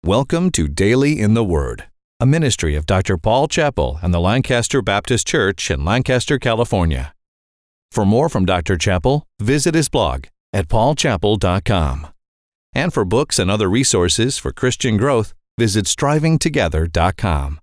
Welcome to Daily in the Word, a ministry of Dr. Paul Chappell and the Lancaster Baptist Church in Lancaster, California. For more from Dr. Chappell, visit his blog at paulchappell.com. And for books and other resources for Christian growth, visit strivingtogether.com.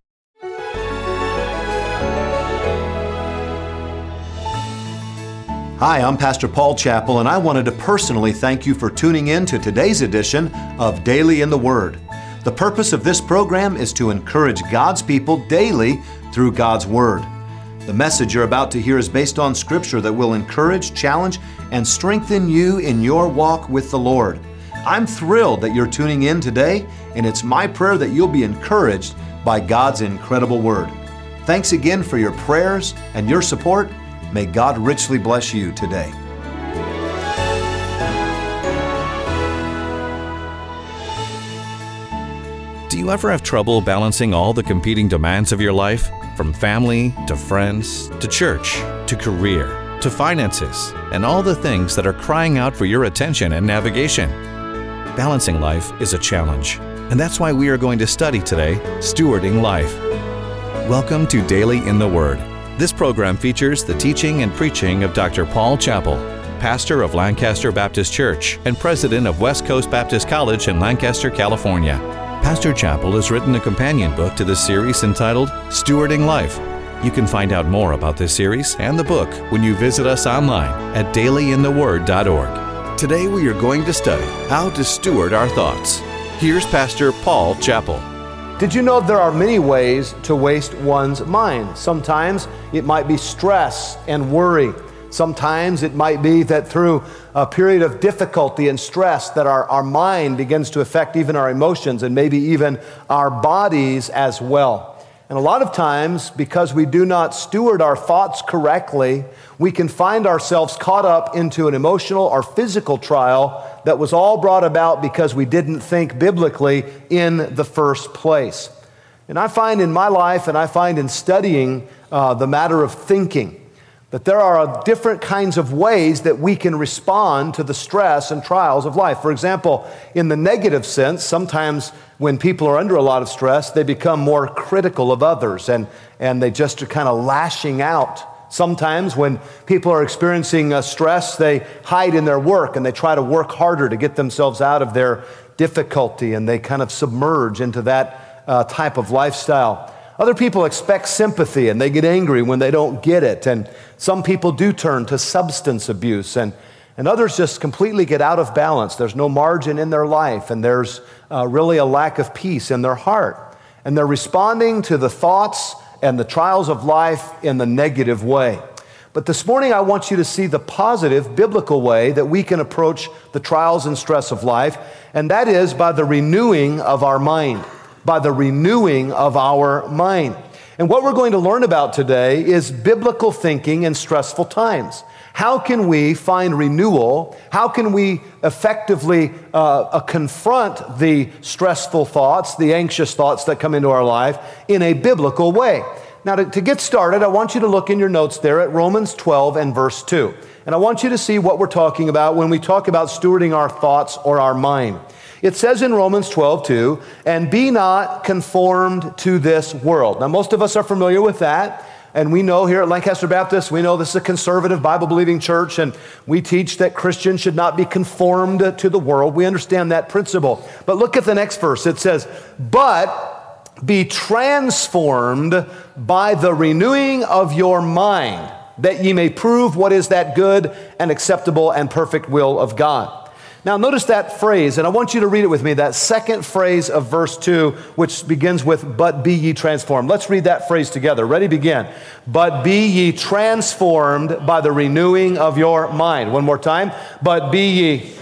Hi, I'm Pastor Paul Chappell, and I wanted to personally thank you for tuning in to today's edition of Daily in the Word. The purpose of this program is to encourage God's people daily through God's Word. The message you're about to hear is based on Scripture that will encourage, challenge, and strengthen you in your walk with the Lord. I'm thrilled that you're tuning in today, and it's my prayer that you'll be encouraged by God's incredible Word. Thanks again for your prayers and your support. May God richly bless you today. Do you ever have trouble balancing all the competing demands of your life? From family, to friends, to church, to career, to finances, and all the things that are crying out for your attention and navigation. Balancing life is a challenge, and that's why we are going to study today, Stewarding Life. Welcome to Daily in the Word. This program features the teaching and preaching of Dr. Paul Chappell, pastor of Lancaster Baptist Church and president of West Coast Baptist College in Lancaster, California. Pastor Chappell has written a companion book to this series entitled Stewarding Life. You can find out more about this series and the book when you visit us online at dailyintheword.org. Today we are going to study how to steward our thoughts. Here's Pastor Paul Chappell. Did you know there are many ways to waste one's mind? Sometimes it might be stress and worry. Sometimes it might be that through a period of difficulty and stress that our mind begins to affect even our emotions and maybe even our bodies as well. And a lot of times, because we do not steward our thoughts correctly, we can find ourselves caught up into an emotional or physical trial that was all brought about because we didn't think biblically in the first place. And I find in my life, and I find in studying the matter of thinking, that there are different kinds of ways that we can respond to the stress and trials of life. For example, in the negative sense, sometimes when people are under a lot of stress, they become more critical of others and they just are kind of lashing out. Sometimes when people are experiencing stress, they hide in their work and they try to work harder to get themselves out of their difficulty, and they kind of submerge into that type of lifestyle. Other people expect sympathy and they get angry when they don't get it. And some people do turn to substance abuse, and others just completely get out of balance. There's no margin in their life, and there's really a lack of peace in their heart. And they're responding to the thoughts and the trials of life in the negative way. But this morning I want you to see the positive biblical way that we can approach the trials and stress of life, and that is by the renewing of our mind. By the renewing of our mind. And what we're going to learn about today is biblical thinking in stressful times. How can we find renewal? How can we effectively confront the stressful thoughts, the anxious thoughts that come into our life in a biblical way? Now, to get started, I want you to look in your notes there at Romans 12 and verse 2. And I want you to see what we're talking about when we talk about stewarding our thoughts or our mind. It says in Romans 12:2, and be not conformed to this world. Now, most of us are familiar with that, and we know here at Lancaster Baptist, we know this is a conservative, Bible-believing church, and we teach that Christians should not be conformed to the world. We understand that principle. But look at the next verse. It says, but be transformed by the renewing of your mind, that ye may prove what is that good and acceptable and perfect will of God. Now notice that phrase, and I want you to read it with me, that second phrase of verse 2, which begins with, but be ye transformed. Let's read that phrase together. Ready, begin. But be ye transformed by the renewing of your mind. One more time. But be ye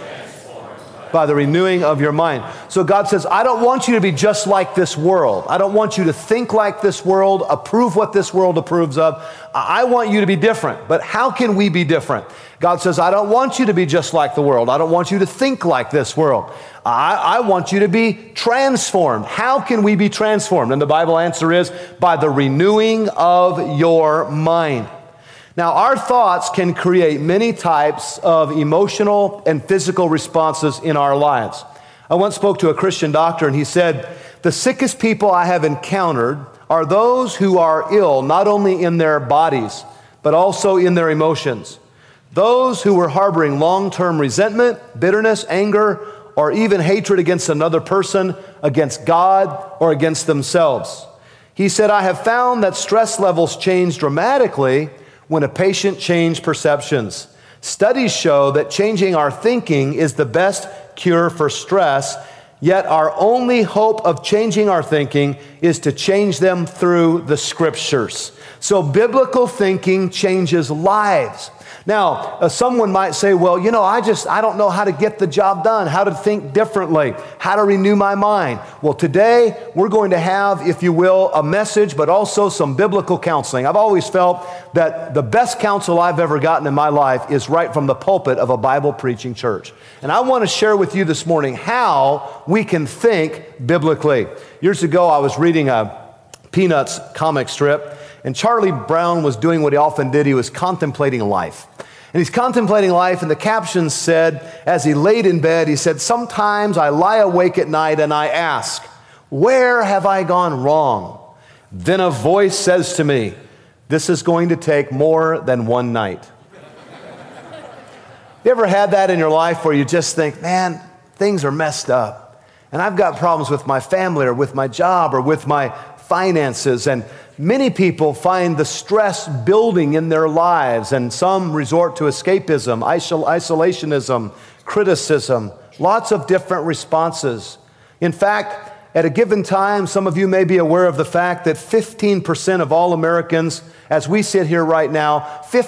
by the renewing of your mind. So God says, I don't want you to be just like this world. I don't want you to think like this world, approve what this world approves of. I want you to be different. But how can we be different? God says, I don't want you to be just like the world. I don't want you to think like this world. I want you to be transformed. How can we be transformed? And the Bible answer is by the renewing of your mind. Now, our thoughts can create many types of emotional and physical responses in our lives. I once spoke to a Christian doctor, and he said, "The sickest people I have encountered are those who are ill, not only in their bodies, but also in their emotions. Those who were harboring long-term resentment, bitterness, anger, or even hatred against another person, against God, or against themselves." He said, "I have found that stress levels change dramatically when a patient changes perceptions. Studies show that changing our thinking is the best cure for stress, yet our only hope of changing our thinking is to change them through the Scriptures." So biblical thinking changes lives. Now, someone might say, "Well, I don't know how to get the job done, how to think differently, how to renew my mind." Well, today we're going to have, if you will, a message, but also some biblical counseling. I've always felt that the best counsel I've ever gotten in my life is right from the pulpit of a Bible preaching church. And I want to share with you this morning how we can think biblically. Years ago, I was reading a Peanuts comic strip, and Charlie Brown was doing what he often did. He was contemplating life. And he's contemplating life, and the caption said, as he laid in bed, he said, "Sometimes I lie awake at night and I ask, where have I gone wrong? Then a voice says to me, this is going to take more than one night." You ever had that in your life where you just think, man, things are messed up, and I've got problems with my family or with my job or with my finances, and many people find the stress building in their lives, and some resort to escapism, isolationism, criticism, lots of different responses. In fact, at a given time, some of you may be aware of the fact that 15% of all Americans, as we sit here right now,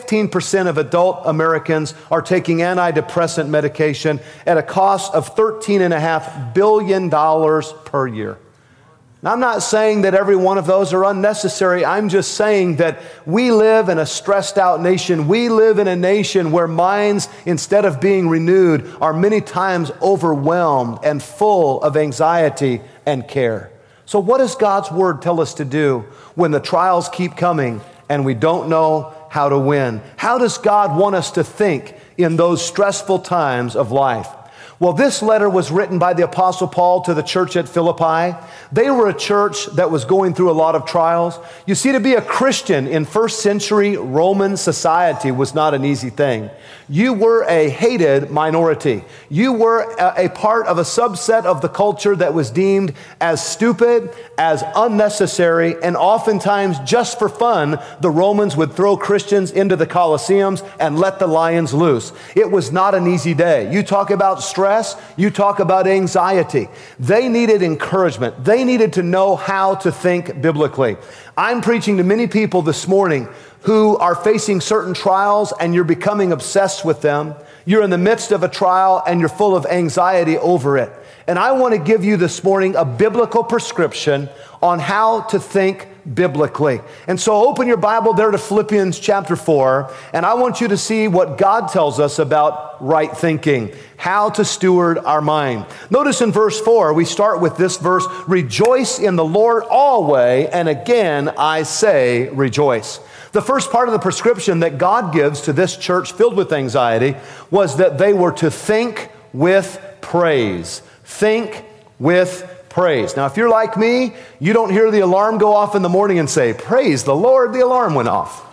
15% of adult Americans are taking antidepressant medication at a cost of $13.5 billion per year. Now, I'm not saying that every one of those are unnecessary. I'm just saying that we live in a stressed out nation. We live in a nation where minds, instead of being renewed, are many times overwhelmed and full of anxiety and care. So what does God's Word tell us to do when the trials keep coming and we don't know how to win? How does God want us to think in those stressful times of life? Well, this letter was written by the Apostle Paul to the church at Philippi. They were a church that was going through a lot of trials. You see, to be a Christian in first century Roman society was not an easy thing. You were a hated minority. You were a part of a subset of the culture that was deemed as stupid, as unnecessary, and oftentimes just for fun, the Romans would throw Christians into the Colosseums and let the lions loose. It was not an easy day. You talk about stress, you talk about anxiety. They needed encouragement. They needed to know how to think biblically. I'm preaching to many people this morning who are facing certain trials, and you're becoming obsessed with them. You're in the midst of a trial and you're full of anxiety over it. And I want to give you this morning a biblical prescription on how to think biblically. And so open your Bible there to Philippians chapter 4, and I want you to see what God tells us about right thinking, how to steward our mind. Notice in verse 4, we start with this verse, "Rejoice in the Lord always, and again I say rejoice." The first part of the prescription that God gives to this church filled with anxiety was that they were to think with praise. Think with praise. Now, if you're like me, you don't hear the alarm go off in the morning and say, "Praise the Lord, the alarm went off."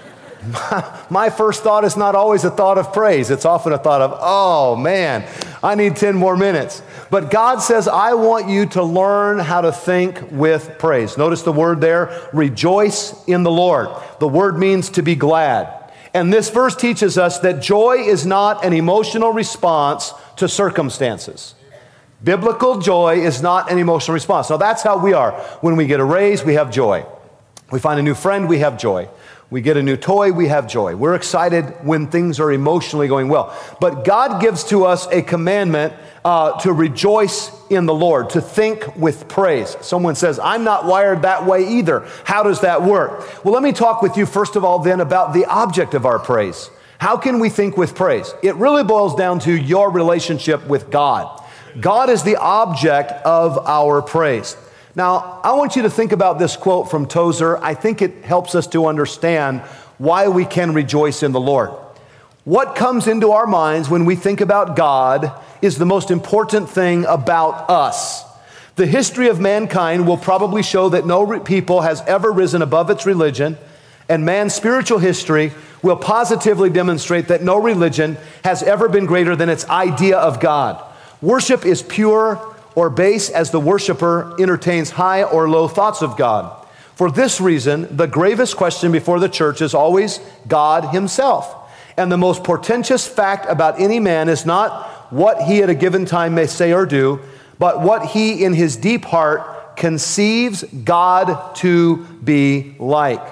My first thought is not always a thought of praise. It's often a thought of, "Oh man, I need 10 more minutes." But God says, I want you to learn how to think with praise. Notice the word there, rejoice in the Lord. The word means to be glad. And this verse teaches us that joy is not an emotional response to circumstances. Biblical joy is not an emotional response. Now that's how we are. When we get a raise, we have joy. We find a new friend, we have joy. We get a new toy, we have joy. We're excited when things are emotionally going well. But God gives to us a commandment to rejoice in the Lord, to think with praise. Someone says, "I'm not wired that way either." How does that work? Well, let me talk with you first of all then about the object of our praise. How can we think with praise? It really boils down to your relationship with God. God is the object of our praise. Now, I want you to think about this quote from Tozer. I think it helps us to understand why we can rejoice in the Lord. What comes into our minds when we think about God is the most important thing about us. The history of mankind will probably show that no people has ever risen above its religion, and man's spiritual history will positively demonstrate that no religion has ever been greater than its idea of God. Worship is pure or base as the worshiper entertains high or low thoughts of God. For this reason, the gravest question before the church is always God himself. And the most portentous fact about any man is not what he at a given time may say or do, but what he in his deep heart conceives God to be like.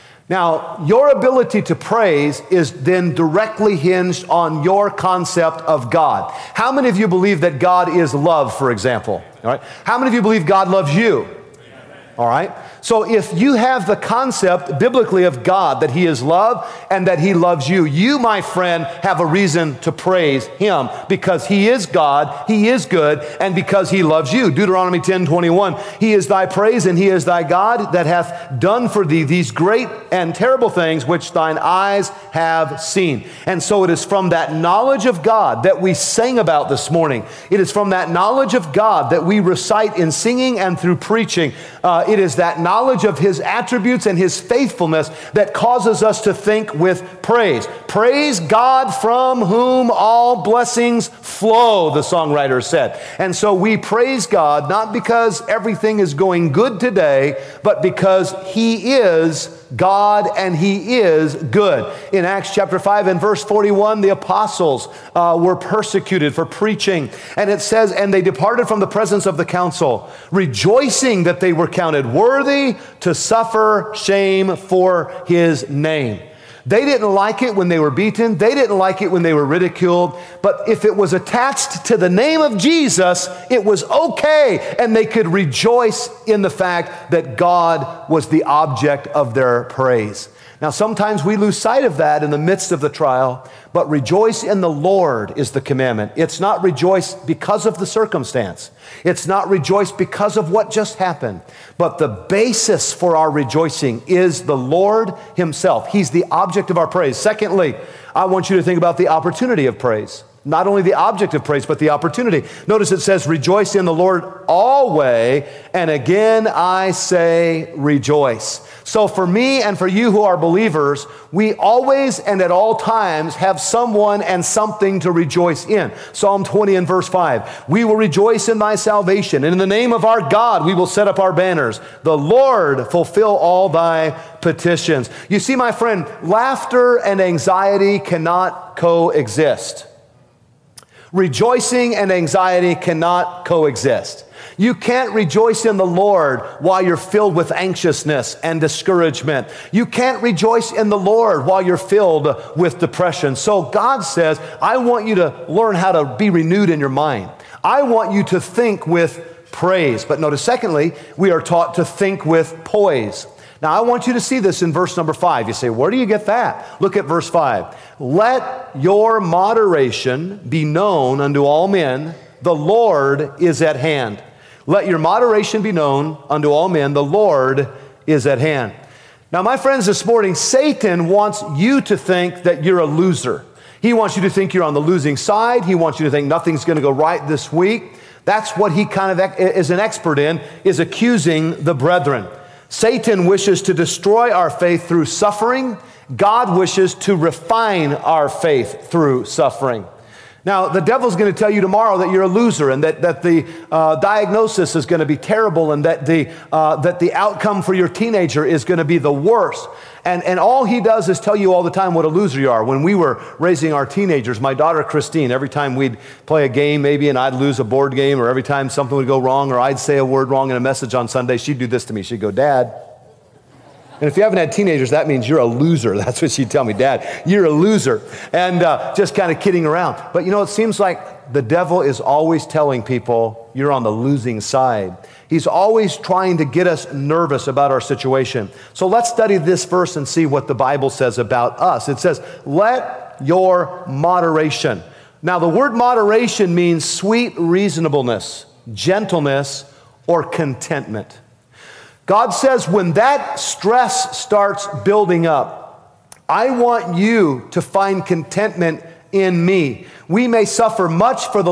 Now, your ability to praise is then directly hinged on your concept of God. How many of you believe that God is love, for example? All right. How many of you believe God loves you? All right. So if you have the concept biblically of God, that he is love and that he loves you, you, my friend, have a reason to praise him because he is God, he is good, and because he loves you. Deuteronomy 10:21, he is thy praise and he is thy God that hath done for thee these great and terrible things which thine eyes have seen. And so it is from that knowledge of God that we sang about this morning. It is from that knowledge of God that we recite in singing and through preaching. It is that knowledge of his attributes and his faithfulness that causes us to think with praise. Praise God from whom all blessings flow, the songwriter said. And so we praise God not because everything is going good today, but because he is God and he is good. In Acts chapter 5 and verse 41, the apostles were persecuted for preaching. And it says, and they departed from the presence of the council, rejoicing that they were counted worthy to suffer shame for his name. They didn't like it when they were beaten. They didn't like it when they were ridiculed. But if it was attached to the name of Jesus, it was okay. And they could rejoice in the fact that God was the object of their praise. Now, sometimes we lose sight of that in the midst of the trial, but rejoice in the Lord is the commandment. It's not rejoice because of the circumstance. It's not rejoice because of what just happened. But the basis for our rejoicing is the Lord himself. He's the object of our praise. Secondly, I want you to think about the opportunity of praise. Not only the object of praise, but the opportunity. Notice it says, rejoice in the Lord always, and again I say rejoice. So for me and for you who are believers, we always and at all times have someone and something to rejoice in. Psalm 20 and verse 5, we will rejoice in thy salvation, and in the name of our God we will set up our banners. The Lord fulfill all thy petitions. You see, my friend, laughter and anxiety cannot coexist. Rejoicing and anxiety cannot coexist. You can't rejoice in the Lord while you're filled with anxiousness and discouragement. You can't rejoice in the Lord while you're filled with depression. So God says, I want you to learn how to be renewed in your mind. I want you to think with praise. But notice, secondly, we are taught to think with poise. Now, I want you to see this in verse number 5. You say, where do you get that? Look at verse 5. Let your moderation be known unto all men. The Lord is at hand. Let your moderation be known unto all men. The Lord is at hand. Now, my friends, this morning, Satan wants you to think that you're a loser. He wants you to think you're on the losing side. He wants you to think nothing's going to go right this week. That's what he kind of is an expert in, is accusing the brethren. Satan wishes to destroy our faith through suffering. God wishes to refine our faith through suffering. Now, the devil's going to tell you tomorrow that you're a loser and that the diagnosis is going to be terrible and that the outcome for your teenager is going to be the worst. And all he does is tell you all the time what a loser you are. When we were raising our teenagers, my daughter Christine, every time we'd play a game maybe and I'd lose a board game, or every time something would go wrong or I'd say a word wrong in a message on Sunday, she'd do this to me. She'd go, Dad. And if you haven't had teenagers, that means you're a loser. That's what she'd tell me, Dad, you're a loser. And just kind of kidding around. But you know, it seems like the devil is always telling people you're on the losing side. He's always trying to get us nervous about our situation. So let's study this verse and see what the Bible says about us. It says, let your moderation. Now, the word moderation means sweet reasonableness, gentleness, or contentment. God says when that stress starts building up, I want you to find contentment in me. We may suffer much for the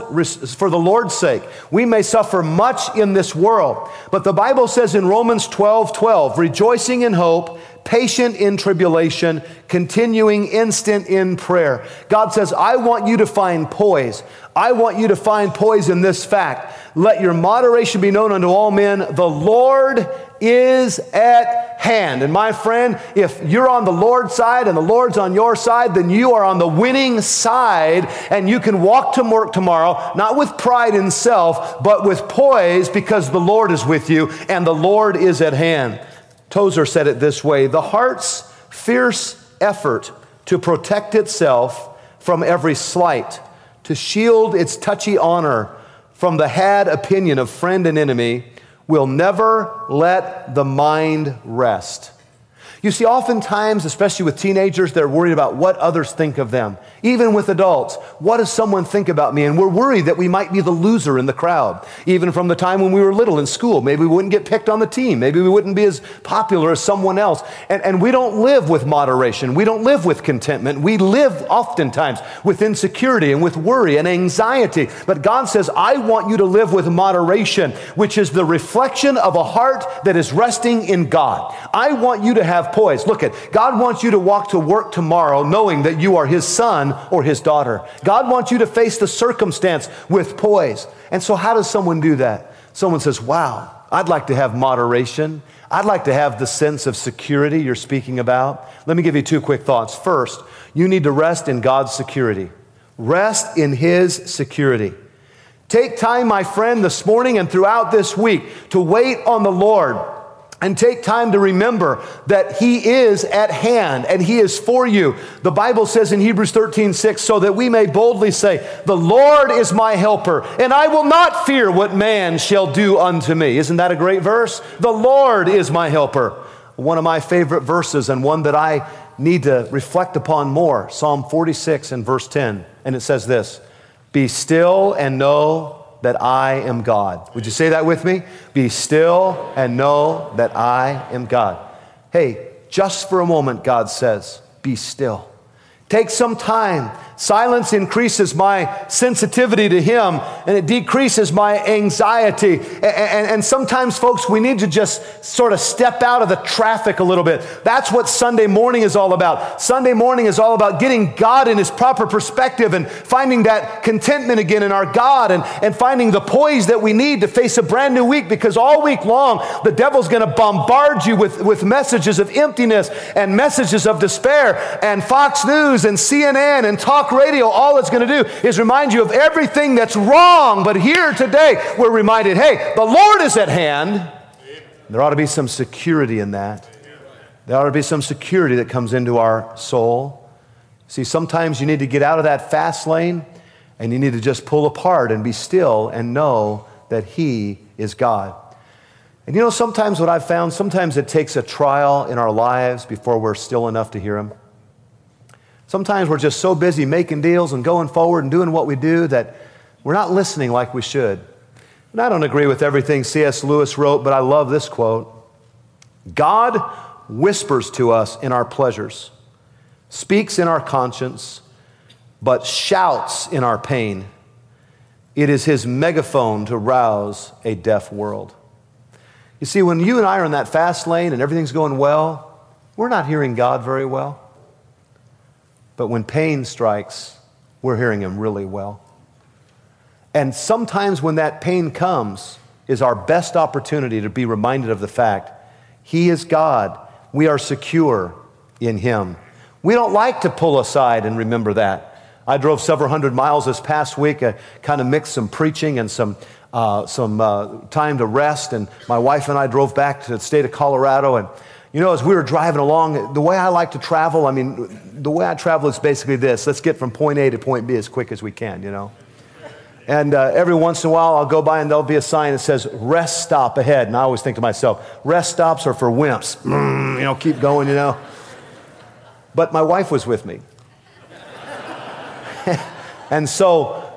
Lord's sake. We may suffer much in this world. But the Bible says in Romans 12:12, rejoicing in hope, patient in tribulation, continuing instant in prayer. God says, I want you to find poise. I want you to find poise in this fact. Let your moderation be known unto all men. The Lord is at hand. And my friend, if you're on the Lord's side and the Lord's on your side, then you are on the winning side, and you can walk to work tomorrow, not with pride in self, but with poise, because the Lord is with you and the Lord is at hand. Tozer said it this way: the heart's fierce effort to protect itself from every slight, to shield its touchy honor from the had opinion of friend and enemy, will never let the mind rest. You see, oftentimes, especially with teenagers, they're worried about what others think of them. Even with adults, what does someone think about me? And we're worried that we might be the loser in the crowd. Even from the time when we were little in school, maybe we wouldn't get picked on the team. Maybe we wouldn't be as popular as someone else. And we don't live with moderation. We don't live with contentment. We live oftentimes with insecurity and with worry and anxiety. But God says, I want you to live with moderation, which is the reflection of a heart that is resting in God. I want you to have poise. Look at, God wants you to walk to work tomorrow knowing that you are His son or His daughter. God wants you to face the circumstance with poise. And so how does someone do that? Someone says, wow, I'd like to have moderation. I'd like to have the sense of security you're speaking about. Let me give you two quick thoughts. First, you need to rest in God's security. Rest in His security. Take time, my friend, this morning and throughout this week to wait on the Lord. And take time to remember that He is at hand and He is for you. The Bible says in Hebrews 13:6, so that we may boldly say, the Lord is my helper, and I will not fear what man shall do unto me. Isn't that a great verse? The Lord is my helper. One of my favorite verses, and one that I need to reflect upon more, Psalm 46 and verse 10. And it says this, be still and know that I am God. Would you say that with me? Be still and know that I am God. Hey, just for a moment, God says, be still. Take some time. Silence increases my sensitivity to Him, and it decreases my anxiety. And sometimes, folks, we need to just sort of step out of the traffic a little bit. That's what Sunday morning is all about. Sunday morning is all about getting God in His proper perspective and finding that contentment again in our God, and finding the poise that we need to face a brand new week, because all week long, the devil's going to bombard you with messages of emptiness and messages of despair, and Fox News and CNN and talk radio. All it's going to do is remind you of everything that's wrong. But here today, we're reminded, hey, the Lord is at hand. There ought to be some security in that. There ought to be some security that comes into our soul. See, sometimes you need to get out of that fast lane, and you need to just pull apart and be still and know that He is God. And you know, sometimes what I've found, sometimes it takes a trial in our lives before we're still enough to hear Him. Sometimes we're just so busy making deals and going forward and doing what we do that we're not listening like we should. And I don't agree with everything C.S. Lewis wrote, but I love this quote. God whispers to us in our pleasures, speaks in our conscience, but shouts in our pain. It is His megaphone to rouse a deaf world. You see, when you and I are in that fast lane and everything's going well, we're not hearing God very well. But when pain strikes, we're hearing Him really well. And sometimes when that pain comes is our best opportunity to be reminded of the fact He is God. We are secure in Him. We don't like to pull aside and remember that. I drove several hundred miles this past week. I kind of mixed some preaching and some time to rest. And my wife and I drove back to the state of Colorado. And you know, as we were driving along, the way I like to travel, the way I travel is basically this. Let's get from point A to point B as quick as we can, you know. And every once in a while, I'll go by and there'll be a sign that says, rest stop ahead. And I always think to myself, rest stops are for wimps. Keep going, you know. But my wife was with me. And so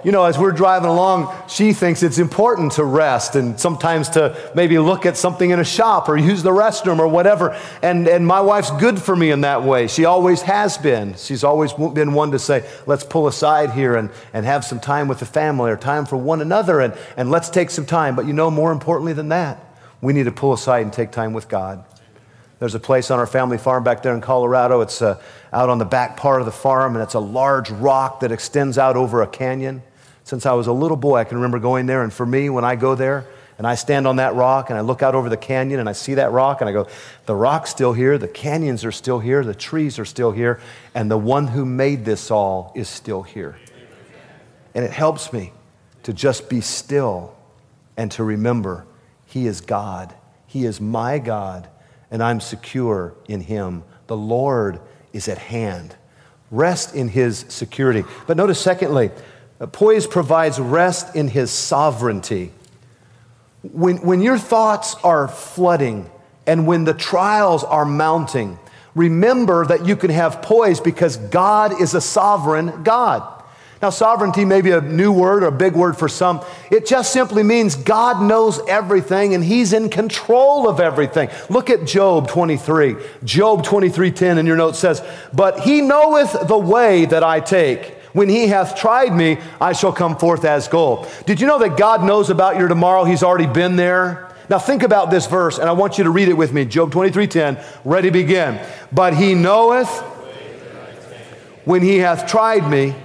as we're driving along, she thinks it's important to rest and sometimes to maybe look at something in a shop or use the restroom or whatever. And my wife's good for me in that way. She always has been. She's always been one to say, let's pull aside here and have some time with the family or time for one another and let's take some time. But more importantly than that, we need to pull aside and take time with God. There's a place on our family farm back there in Colorado. It's out on the back part of the farm, and it's a large rock that extends out over a canyon. Since I was a little boy, I can remember going there, and for me, when I go there, and I stand on that rock, and I look out over the canyon, and I see that rock, and I go, the rock's still here, the canyons are still here, the trees are still here, and the one who made this all is still here. And it helps me to just be still and to remember He is God. He is my God, and I'm secure in Him. The Lord is at hand. Rest in His security. But notice, secondly, poise provides rest in His sovereignty. When your thoughts are flooding and when the trials are mounting, remember that you can have poise because God is a sovereign God. Now, sovereignty may be a new word or a big word for some. It just simply means God knows everything and He's in control of everything. Look at Job 23. Job 23:10 in your note says, "But He knoweth the way that I take. When He hath tried me, I shall come forth as gold." Did you know that God knows about your tomorrow? He's already been there. Now think about this verse, and I want you to read it with me. Job 23:10, ready, begin. "But He knoweth when He hath tried me."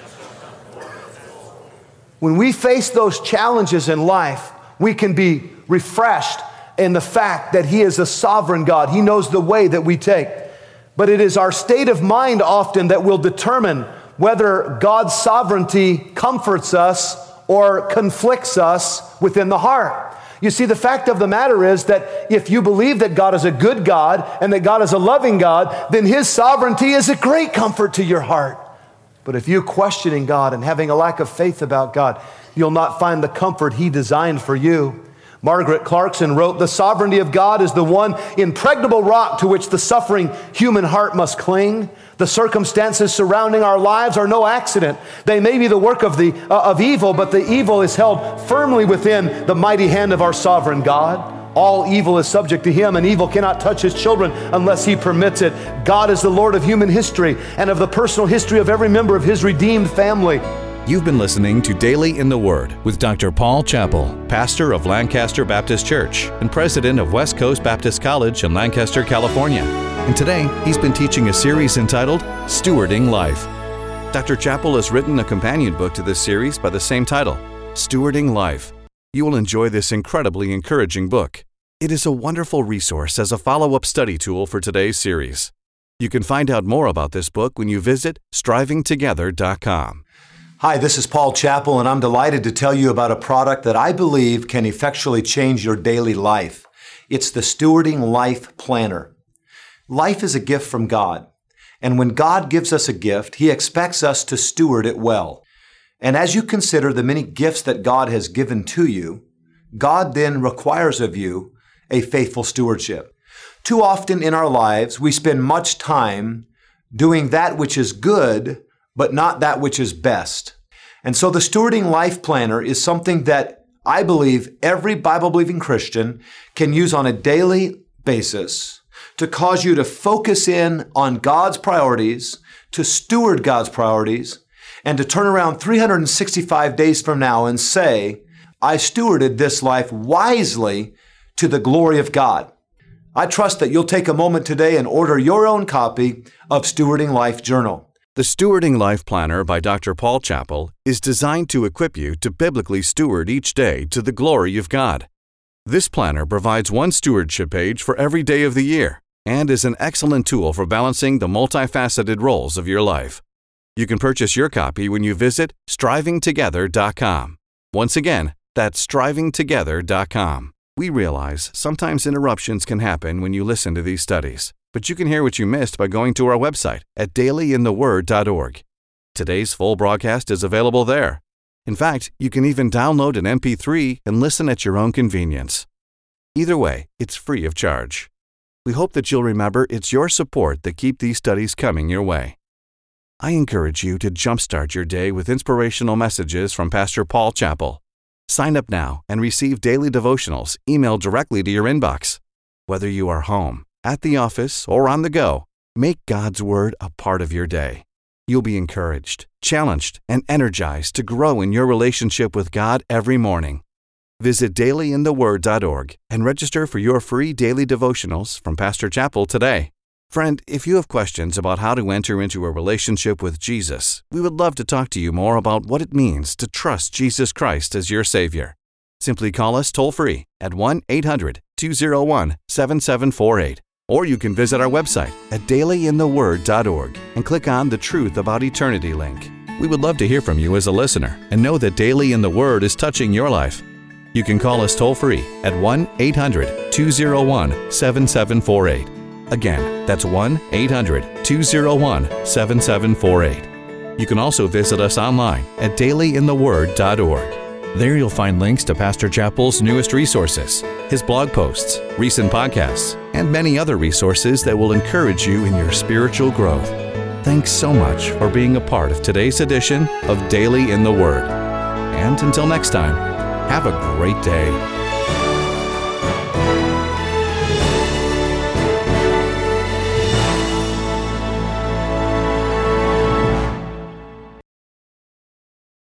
When we face those challenges in life, we can be refreshed in the fact that He is a sovereign God. He knows the way that we take. But it is our state of mind often that will determine whether God's sovereignty comforts us or conflicts us within the heart. You see, the fact of the matter is that if you believe that God is a good God and that God is a loving God, then His sovereignty is a great comfort to your heart. But if you're questioning God and having a lack of faith about God, you'll not find the comfort He designed for you. Margaret Clarkson wrote, "The sovereignty of God is the one impregnable rock to which the suffering human heart must cling. The circumstances surrounding our lives are no accident. They may be the work of evil, but the evil is held firmly within the mighty hand of our sovereign God. All evil is subject to Him, and evil cannot touch His children unless He permits it. God is the Lord of human history and of the personal history of every member of His redeemed family." You've been listening to Daily in the Word with Dr. Paul Chappell, pastor of Lancaster Baptist Church and president of West Coast Baptist College in Lancaster, California. And today, he's been teaching a series entitled Stewarding Life. Dr. Chappell has written a companion book to this series by the same title, Stewarding Life. You will enjoy this incredibly encouraging book. It is a wonderful resource as a follow-up study tool for today's series. You can find out more about this book when you visit strivingtogether.com. Hi, this is Paul Chappell, and I'm delighted to tell you about a product that I believe can effectually change your daily life. It's the Stewarding Life Planner. Life is a gift from God, and when God gives us a gift, He expects us to steward it well. And as you consider the many gifts that God has given to you, God then requires of you a faithful stewardship. Too often in our lives, we spend much time doing that which is good, but not that which is best. And so the Stewarding Life Planner is something that I believe every Bible-believing Christian can use on a daily basis to cause you to focus in on God's priorities, to steward God's priorities, and to turn around 365 days from now and say, I stewarded this life wisely to the glory of God. I trust that you'll take a moment today and order your own copy of Stewarding Life Journal. The Stewarding Life Planner by Dr. Paul Chappell is designed to equip you to biblically steward each day to the glory of God. This planner provides one stewardship page for every day of the year and is an excellent tool for balancing the multifaceted roles of your life. You can purchase your copy when you visit strivingtogether.com. Once again, that's strivingtogether.com. We realize sometimes interruptions can happen when you listen to these studies, but you can hear what you missed by going to our website at dailyintheword.org. Today's full broadcast is available there. In fact, you can even download an MP3 and listen at your own convenience. Either way, it's free of charge. We hope that you'll remember it's your support that keep these studies coming your way. I encourage you to jumpstart your day with inspirational messages from Pastor Paul Chappell. Sign up now and receive daily devotionals emailed directly to your inbox. Whether you are home, at the office, or on the go, make God's Word a part of your day. You'll be encouraged, challenged, and energized to grow in your relationship with God every morning. Visit dailyintheword.org and register for your free daily devotionals from Pastor Chappell today. Friend, if you have questions about how to enter into a relationship with Jesus, we would love to talk to you more about what it means to trust Jesus Christ as your Savior. Simply call us toll-free at 1-800-201-7748, or you can visit our website at dailyintheword.org and click on the Truth About Eternity link. We would love to hear from you as a listener and know that Daily in the Word is touching your life. You can call us toll-free at 1-800-201-7748. Again, that's 1-800-201-7748. You can also visit us online at dailyintheword.org. There you'll find links to Pastor Chappell's newest resources, his blog posts, recent podcasts, and many other resources that will encourage you in your spiritual growth. Thanks so much for being a part of today's edition of Daily in the Word. And until next time, have a great day.